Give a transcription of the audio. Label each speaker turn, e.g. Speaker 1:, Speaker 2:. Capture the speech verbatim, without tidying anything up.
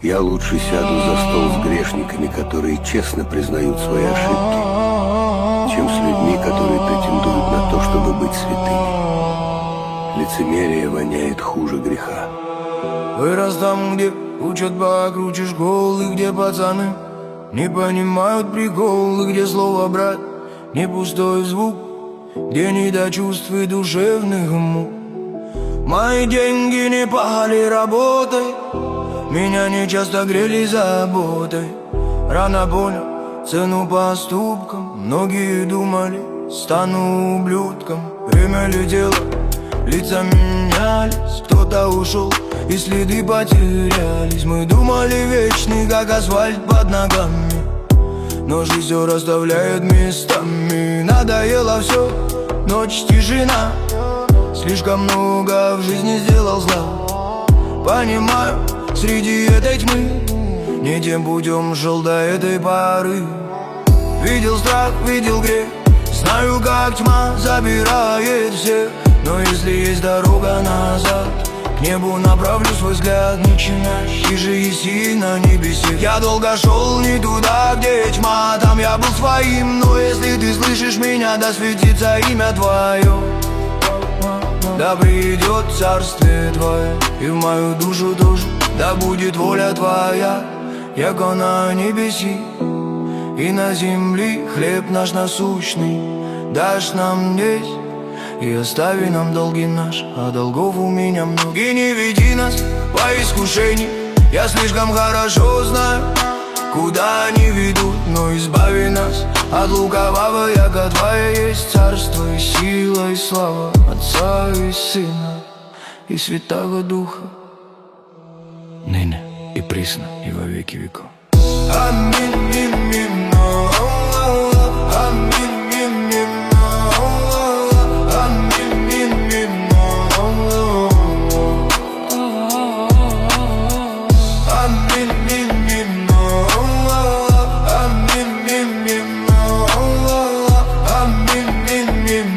Speaker 1: Я лучше сяду за стол с грешниками, которые честно признают свои ошибки, чем с людьми, которые претендуют на то, чтобы быть святыми. Лицемерие воняет хуже греха.
Speaker 2: Вырос там, где учат покруче школы, где пацаны не понимают приколы, где слово «брат» не пустой звук, где не до чувств и душевных мук. Мои деньги не пахали работой, меня не часто грели заботой. Рано понял цену поступкам, многие думали, стану ублюдком. Время летело, лица менялись, кто-то ушел и следы потерялись. Мы думали вечный, как асфальт под ногами, но жизнь все расставляет местами. Надоело все, ночь, тишина, слишком много в жизни сделал зла. Понимаю, среди этой тьмы не тем путем шел до этой поры. Видел страх, видел грех, знаю, как тьма забирает всех. Но если есть дорога назад, к небу направлю свой взгляд, не чинясь, тише и сильно не беси. Я долго шел не туда, где тьма, там я был своим. Но если ты слышишь меня, да светится имя твое, да придет царствие твое и в мою душу тоже, да будет воля твоя, яко на небеси и на земле. Хлеб наш насущный дашь нам здесь, и остави нам долги наши, а долгов у меня много. И не веди нас по искушению, я слишком хорошо знаю, куда они ведут. Но избави нас от лукавого, яко Твое есть царство и сила и слава Отца и Сына и Святого Духа, ныне и присно и во веки веков. Аминь, мим, мим, аминь. Аминь, мим, мим.